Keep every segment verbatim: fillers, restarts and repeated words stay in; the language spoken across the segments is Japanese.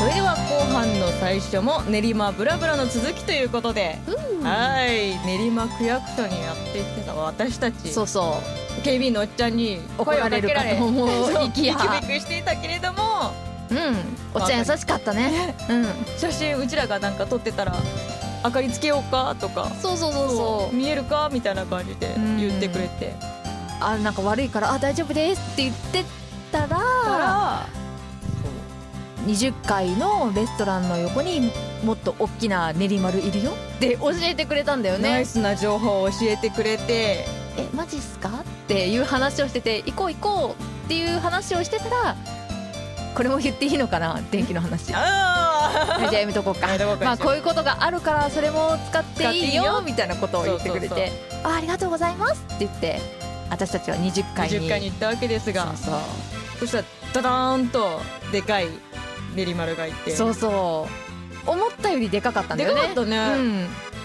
れでは後半の最初も練馬ブラブラの続きということで、 うん、 はい練馬区役所にやっていってた私たち、 そうそう警備員のおっちゃんに怒声をかけられるられかと思いきやビクビクしていたけれども、 うんおっちゃん優しかったね。うん写真うちらがなんか撮ってたら明かりつけようかとか、 そうそうそうそう見えるかみたいな感じで言ってくれて、 あなんか悪いからあ大丈夫ですって言ってたらたらにじゅっかいのレストランの横にもっと大きな練馬るいるよって教えてくれたんだよね。 ナイスな情報を教えてくれて、 えマジっすかっていう話をしてて、行こう行こうっていう話をしてたら、これも言っていいのかな、電気の話。 あじゃあやめとこうか。 やめとこうかまあこういうことがあるからそれも使っていいよみたいなことを言ってくれそうて、あありがとうございますって言って私たちはにじゅっかいににじゅっかいに行ったわけですが、 そうそしたらダダーンとでかい練馬るがいて、 そうそうそう思ったよりでかかったんだよね。 でかかったね、 うん、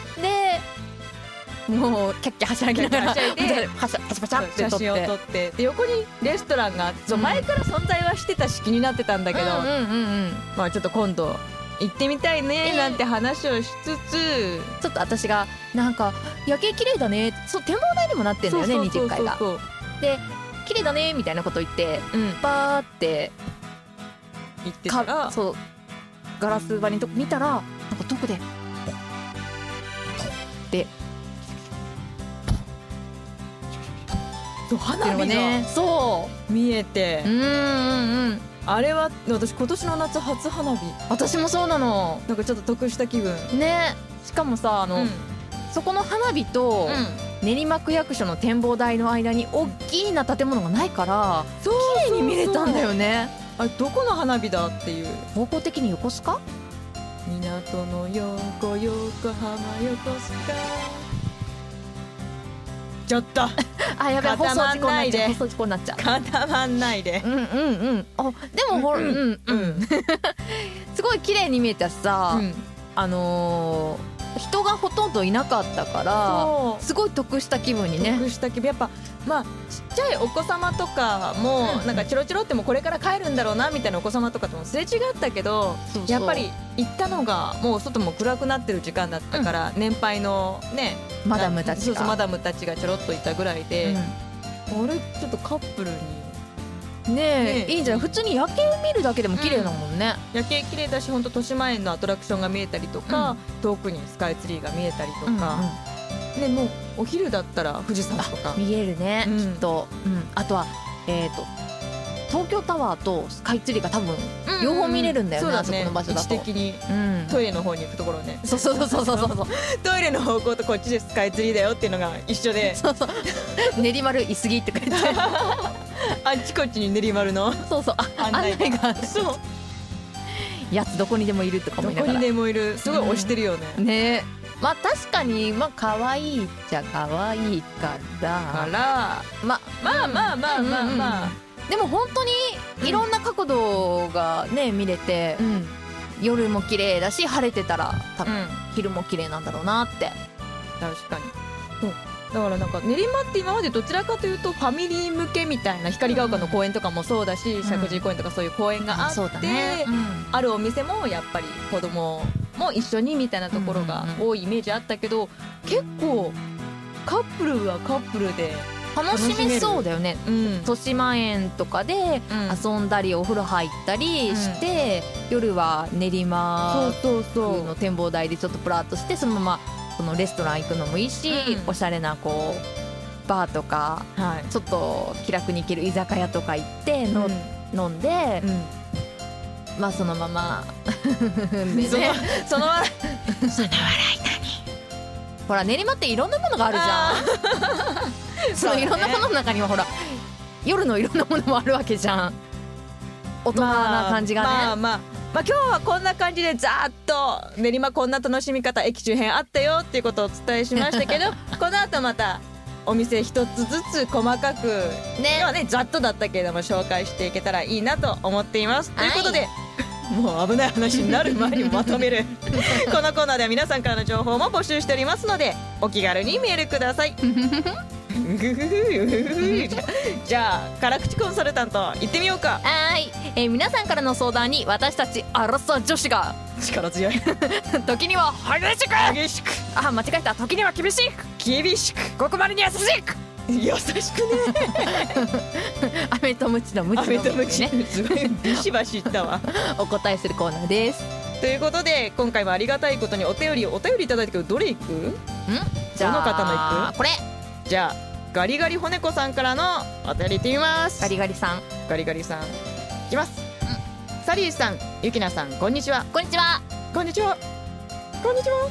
でもうキャッキャはしゃぎながらキャッキャはしゃいでパシャパシャパシャって撮って写真を撮ってで横にレストランがそううん前から存在はしてたし気になってたんだけど、 うんうんうんうん、 まあちょっと今度行ってみたいねなんて話をしつつ、 ちょっと私がなんか夜景綺麗だね、そう展望台にもなってんだよね、にじゅっかいが。 そうで綺麗だねみたいなこと言ってうんバーって行ってたらかそうガラス張りのとこ見たらなんかどこででそう花火がそ見えて、 ううんうんうんあれは私今年の夏初花火、 私もそうなのなんかちょっと得した気分。 ね。しかもさあの、 うんそこの花火と練馬区役所の展望台の間に大きな建物がないからそう綺麗に見れたんだよね。 あれどこの花火だっていう。 方向的に横須賀港の横横浜横須賀、ちょっとあやべえ放固ま送事故にんなでないっちゃう放送事故になっちゃう。 固まんないで。 うんうんうんあでもほら、うんうんうんすごい綺麗に見えたしさ、 うんあのー人がほとんどいなかったからそうすごい得した気分にね。 得した気分。やっぱまあちっちゃいお子様とかもうんなんかチロチロってもこれから帰るんだろうなみたいなお子様とかともすれ違ったけど、 そうそうやっぱり行ったのがもう外も暗くなってる時間だったから、年配のねマダムたちがそうそうマダムたちがちょろっといたぐらいで、 うあれちょっとカップルにんねえねえいいんじゃない、普通に夜景を見るだけでも綺麗だもんね。 夜景綺麗だし、本当豊島園のアトラクションが見えたりとか、遠くにスカイツリーが見えたりとか、ね、もうお昼だったら富士山とか見えるね、 うんきっと、うん、あとはえっ、と東京タワーとスカイツリーが多分両方見れるんだよね、あそこの場所だと位置的にうんトイレの方に行くところね、 そうそうそうそうそうそうトイレの方向とこっちでスカイツリーだよっていうのが一緒で、 そうそう練馬るいすぎって書いてあっちこっちに練馬るのそうそうあ案案内が内がそうやつどこにでもいるとか思いながらどこにでもいる、すごい押してるよね、 ね。まあ確かにまあ可愛いっちゃ可愛いからからままあまあまあまあまあ、 でも本当にいろんな角度がね見れて、 うん夜も綺麗だし晴れてたら多分うん昼も綺麗なんだろうなって。 確かにそうだからなんか練馬って今までどちらかというとファミリー向けみたいな、光が丘の公園とかもそうだし、石神井公園とかそういう公園があって、 そうだね、うんあるお店もやっぱり子供も一緒にみたいなところが多いイメージあったけど、結構カップルはカップルで、 楽しめそうだよね。 うん豊島園とかでうん遊んだりお風呂入ったりして、夜は練馬そうそうそうの展望台でちょっとプラッとしてそのままこのレストラン行くのもいいし、 うんおしゃれなこうバーとかはいちょっと気楽に行ける居酒屋とか行っての、 うん飲んで、 うんまあそのままでねそのその笑いその笑い何ほら練馬っていろんなものがあるじゃんそのいろんなものの中にはほら夜のいろんなものもあるわけじゃん。大人な感じがね、 まあまあまあまあ、今日はこんな感じでざーっと練馬こんな楽しみ方駅周辺あったよっていうことをお伝えしましたけどこの後またお店一つずつ細かくね今はねざっとだったけれども紹介していけたらいいなと思っています、 はいということでもう危ない話になる前にまとめるこのコーナーでは皆さんからの情報も募集しておりますのでお気軽にメールくださいじゃあ辛口コンサルタント行ってみようか。 はーい、えー皆さんからの相談に私たちアラサー女子が力強い時には激しく激しくあ間違えた時には厳しく厳しくごくまでに優しく優しくね飴とムチのムチの飴とムチねすごいビシバシいったわお答えするコーナーです。 ということで今回もありがたいことにお便りお便りいただいたけどどれいく？ んじゃあどの方の行く？ これじゃあガリガリ骨子さんからのお便りいってみます。 ガリガリさんガリガリさんいきます、うん、サリーさんゆきなさんこんにちは。 こんにちはこんにちはこんにちは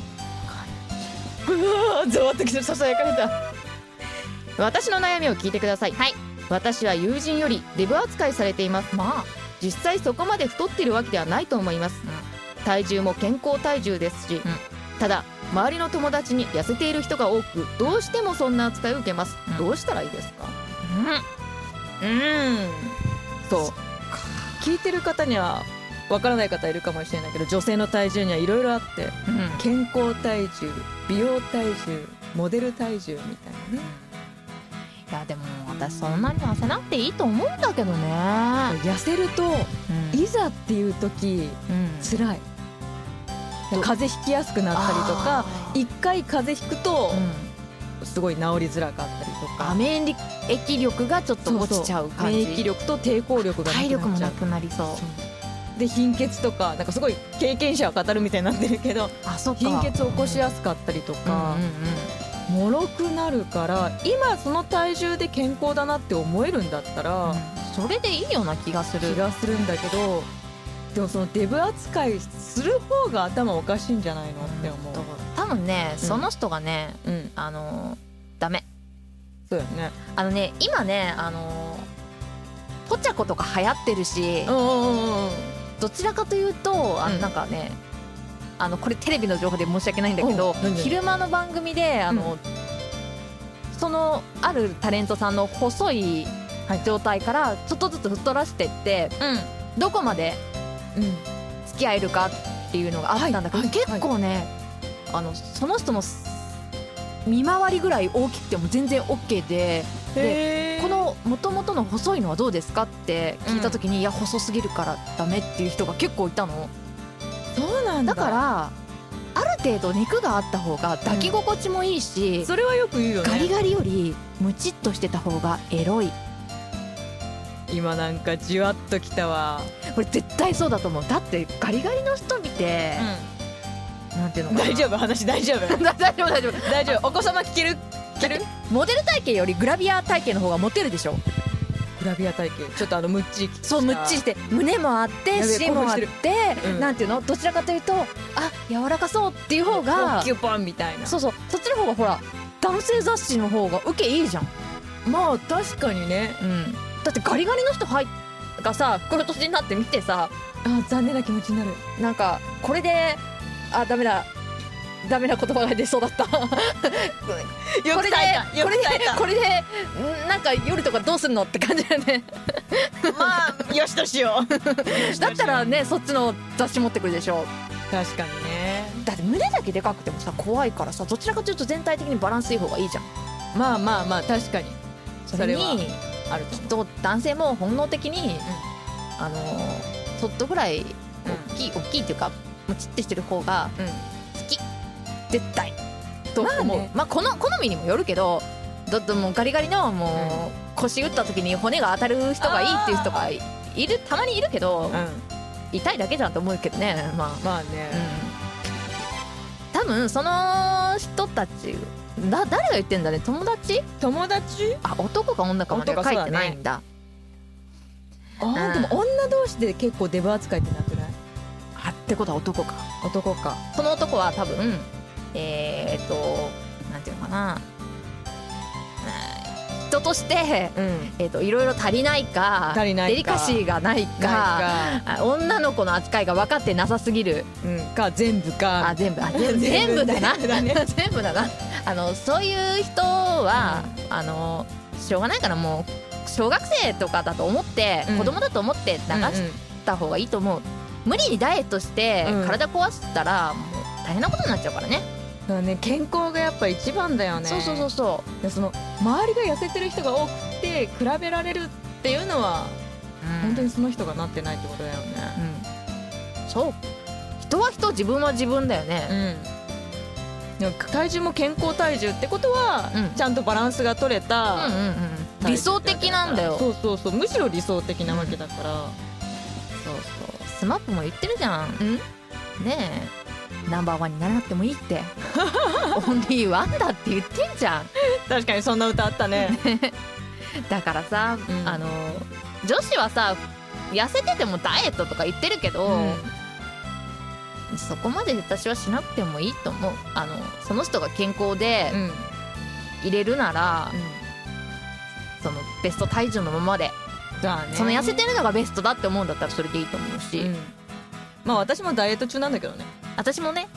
うわーざわっときてささやかれた。私の悩みを聞いてください。 はい。 私は友人よりデブ扱いされています。 まあ実際そこまで太っているわけではないと思います、うん、体重も健康体重ですし、うん、ただ周りの友達に痩せている人が多くどうしてもそんな扱いを受けます、うん、どうしたらいいですか？うん、うんそう聞いてる方にはわからない方いるかもしれないけど女性の体重にはいろいろあって、うん、健康体重、美容体重、モデル体重みたいなね。 いやでも私そんなに痩せなくていいと思うんだけどね。 痩せると、うん、いざっていう時、うん、辛い。風邪ひきやすくなったりとか一回風邪ひくと、うん、すごい治りづらかったりとか免疫力がちょっと落ちちゃう感じ。 免疫力と抵抗力がなくなっちゃう。体力もなくなりそう。 で貧血とかなんかすごい経験者は語るみたいになってるけどあそっか貧血を起こしやすかったりとか、うんうんうん、もろくなるから今その体重で健康だなって思えるんだったら、うん、 それでいいような気がする気がするんだけどでもそのデブ扱いする方が頭おかしいんじゃないのって思う、うん、 多分ね、うん、その人がね、 うん、 あのダメそうよね。 あのね今ねあのポチャコとか流行ってるし、 うんうんうん、 どちらかというとあのなんかね、うん、あのこれテレビの情報で申し訳ないんだけど昼間の番組であの、うん、そのあるタレントさんの細い状態からちょっとずつ太らせていって、うん、どこまで付き合えるかっていうのがあったんだけど、はいはい、結構ねあのその人の見回りぐらい大きくても全然 OK で、でこの元々の細いのはどうですかって聞いた時に、うん、いや細すぎるからダメっていう人が結構いたの。 そうなんだ。 だからある程度肉があった方が抱き心地もいいし、 うん、それはよく言うよね。 ガリガリよりムチっとしてた方がエロい。 今なんかじわっときたわ。 これ絶対そうだと思う。だってガリガリの人見て、うん、なんていうのかな。 大丈夫話大丈夫大丈夫大丈夫大丈夫。お子様聞ける聞ける。 モデル体型よりグラビア体型の方がモテるでしょ。 グラビア体型ちょっとあのむっちりそうむっちりして胸もあって尻もあって、うん、なんていうのどちらかというとあ柔らかそうっていう方がキュパンみたいな。 そうそうそっちの方がほら男性雑誌の方が受けいいじゃん。 まあ確かにね、 うん、だってガリガリの人入がさこの年になって見てさあ残念な気持ちになる。 なんかこれであダメだダメな言葉が出そうだったこれでこれでこれでなんか夜とかどうするのって感じだよねまあよしとしようだったらねそっちの雑誌持ってくるでしょ。 確かにね。 だって胸だけでかくてもさ怖いからさどちらかというと全体的にバランスいい方がいいじゃん。 まあまあまあ確かにそれにあるきっと男性も本能的に、うん、あのちょっとぐらい大きい、うん、大きいっていうかもちってしてる方が好き、うん、絶対と思う。まあ、ね、まあこの好みにもよるけどだってもうガリガリのもう腰打った時に骨が当たる人がいいっていう人がいるたまにいるけど、うん、痛いだけじゃんと思うけどね。まあまあね、 うん、多分その人たちだ誰が言ってんだね。友達友達あ男か女かまでは書いてないんだ。 あ、うん、でも女同士で結構デブ扱いってなくない？ あってことは男か男か。 その男は多分えー、っとなんていうのかな人として、うんえー、っといろいろ足りないか足りないかデリカシーがないか、ないか女の子の扱いが分かってなさすぎる、 うん、か全部かあ全部あ全部全部だな全部だなあのそういう人は、うん、あのしょうがないからもう小学生とかだと思って、うん、子供だと思って流した方がいいと思う、うんうん、無理にダイエットして体壊したら、もう大変なことになっちゃうからね。 だからね、健康がやっぱ一番だよね。 そうそうそうそでその周りが痩せてる人が多くて比べられるっていうのは、 う、うん、 本当にその人がなってないってことだよね。 うん、そう人は人、自分は自分だよね。 うん、でも体重も健康体重ってことは、 うんちゃんとバランスが取れた、 うんうんうん、理想的なんだよ。 そうそうそう、むしろ理想的なわけだから、 そうそう、スマップも言ってるじゃん。 うんねえ、ナンバーワンにならなくてもいいってオンリーワンだって言ってんじゃん。 確かにそんな歌あったね。 だからさ、 うんあの女子はさ痩せててもダイエットとか言ってるけど、 うんそこまで私はしなくてもいいと思う。あのその人が健康でうん入れるなら、そのベスト体重のままで、 だね、 その痩せてるのがベストだって思うんだったらそれでいいと思うし、 うんまあ私もダイエット中なんだけどね。 私もね、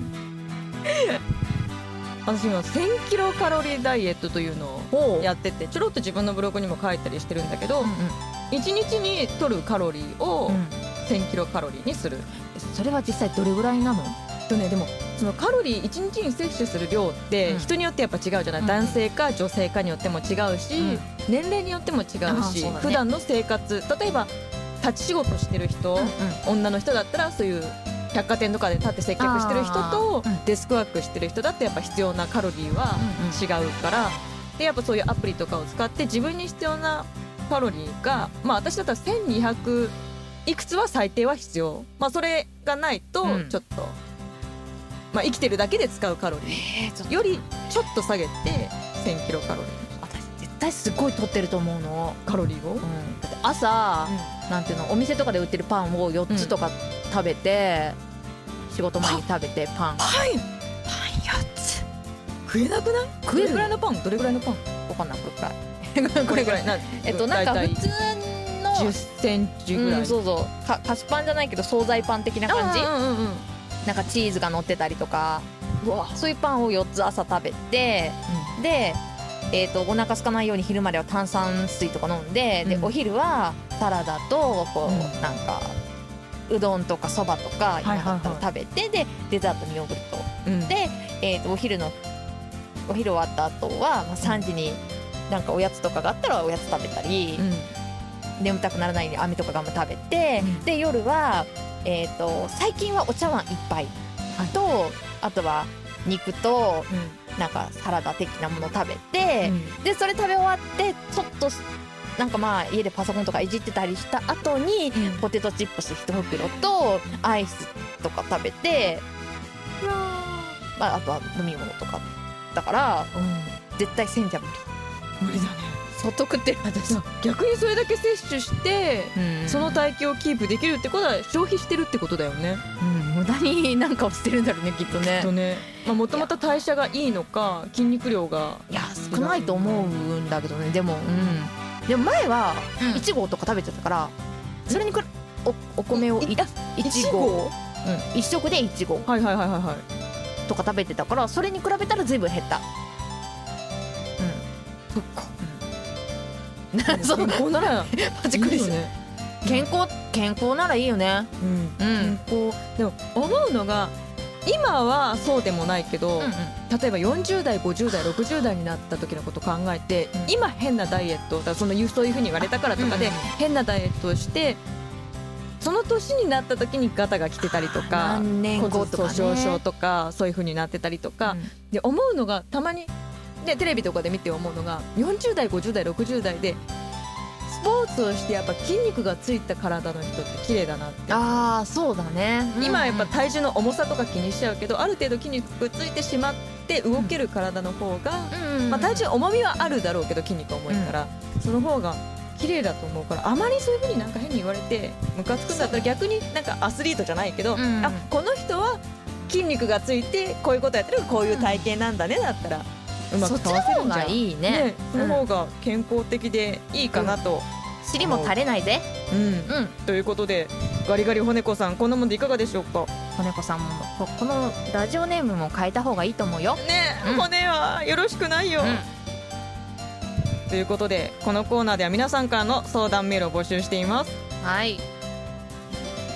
私今せんキロカロリーダイエットというのをやってて、ちょろっと自分のブログにも書いたりしてるんだけど、 うんうんいちにちに取るカロリーをうんせんキロカロリーにする。 それは実際どれぐらいなの？ とね、でもそのカロリーいちにちに摂取する量ってうん人によってやっぱ違うじゃない、 うん男性か女性かによっても違うし、 うん年齢によっても違うし、 あーそうだね普段の生活、例えば立ち仕事してる人、 うんうん女の人だったらそういう百貨店とかで立って接客してる人とあーうんデスクワークしてる人だってやっぱ必要なカロリーは違うから、でやっぱそういうアプリとかを使って自分に必要なカロリーが、まあ私だったらせんにひゃくいくつは最低は必要、まあそれがないとうんちょっと、まあ生きてるだけで使うカロリえーちょっとーよりちょっと下げてせんキロカロリー私絶対すごい取ってると思うの、 カロリーを、 うん、だって朝、なんていうの、お店とかで売ってるパンをよっつとか食べて、仕事前に食べてパンパンパンよつ食えなくない？ 食えるどれぐらいのパン？どれぐらいのパン？ わかんない、これくらいこれぐらいなえっとなんかだいたい普通のじゅっセンチぐらい、 うん、そうそうか菓子パンじゃないけど惣菜パン的な感じ、 うんうんうんうん、 なんかチーズが乗ってたりとか、 うわ、 そういうパンをよっつ朝食べて、で、えー、とお腹空かないように昼までは炭酸水とか飲んで、でうんお昼はサラダとこう、 うんなんかうどんとかそばとか今だったら食べて、でデザートにヨーグルトうん、 で、えー、とお昼のお昼終わった後は、まあ、さんじになんかおやつとかがあったらおやつ食べたり、 うん眠たくならないように飴とかガム食べて、 うんで夜は、えー、と最近はお茶碗一杯と、あとは肉となんかサラダ的なものを食べて、でそれ食べ終わってちょっとなんかまあ家でパソコンとかいじってたりした後に、 うんポテトチップス一袋とアイスとか食べて、まあ、あとは飲み物とかだから絶対せんじゃ無理。 無理だね。 相当食ってる私、 逆にそれだけ摂取して、 うんその体型をキープできるってことは消費してるってことだよね。 うん、無駄になんかをしてるんだろうねきっとね。 とね、まあもともと代謝がいいのか筋肉量がいや少ないと思うんだけどね。でも、うん、でも前はいちごうとか食べてたから、それにくらおお米をいいあいちごう、うん、一食でいちごはいはいはいはいはい。 とか食べてたから、それに比べたらずいぶん減った。 そっか。 うん、そう健康ならパチクリすいいよね。 健康健康ならいいよね。 うんうん健康でも思うのが今はそうでもないけど、 うんうん例えばよんじゅう代ごじゅう代ろくじゅう代になった時のことを考えて、 うん今変なダイエットだからそのそういうふうに言われたからとかで、 うんうん変なダイエットをしてその年になった時にガタが来てたりとか何年後とかね骨粗しょう症とかそういうふうになってたりとか、 うんで思うのがたまにでテレビとかで見て思うのがよんじゅう代ごじゅう代ろくじゅう代でスポーツをしてやっぱ筋肉がついた体の人って綺麗だなって。 ああそうだね。 今はやっぱうん体重の重さとか気にしちゃうけど、ある程度筋肉がついてしまって動ける体の方が、 うんまあ、体重重みはあるだろうけど筋肉重いから、その方が綺麗だと思うから、あまりそういう風になんか変に言われてムカつくんだったら逆になんかアスリートじゃないけど、 うんあこの人は筋肉がついてこういうことやってるこういう体型なんだねだったらうまくそっちの方合わせるんじゃんがいいね。 ね、その方が健康的でいいかなと、 尻も垂れないぜ。 うんうん。 ということでガリガリ骨子さんこんなもんでいかがでしょうか。 骨子さんもここのラジオネームも変えた方がいいと思うよ。 ね、 うん骨はよろしくないよ、 うんということでこのコーナーでは皆さんからの相談メールを募集しています。 はい。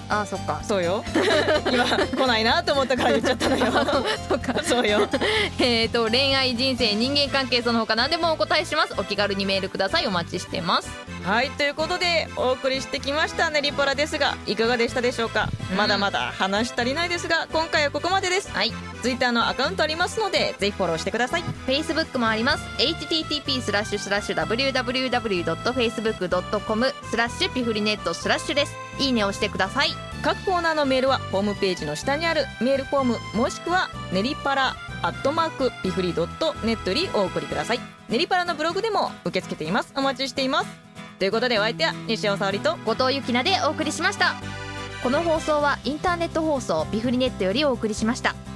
あーそっかそうよ今来ないなと思ったから言っちゃったのよそっかそうよえーと恋愛人生人間関係その他何でもお答えします。お気軽にメールください。お待ちしてます。 はいということでお送りしてきましたネリパラですがいかがでしたでしょうか、うん、まだまだ話し足りないですが今回はここまでです。 はい、 ツイッターのアカウントありますのでぜひフォローしてください。 Facebook もあります。 エイチティーティーピー スラッシュスラッシュ ダブリューダブリューダブリュー ドット フェイスブック ドット コム スラッシュピフリネットスラッシュです。いいねをしてください。 各コーナーのメールはホームページの下にあるメールフォームもしくはネリパラアットマークピフリドットネットにお送りください。ネリパラのブログでも受け付けています。お待ちしています。ということでお相手は西尾沙織と後藤ゆきなでお送りしました。この放送はインターネット放送ピフリネットよりお送りしました。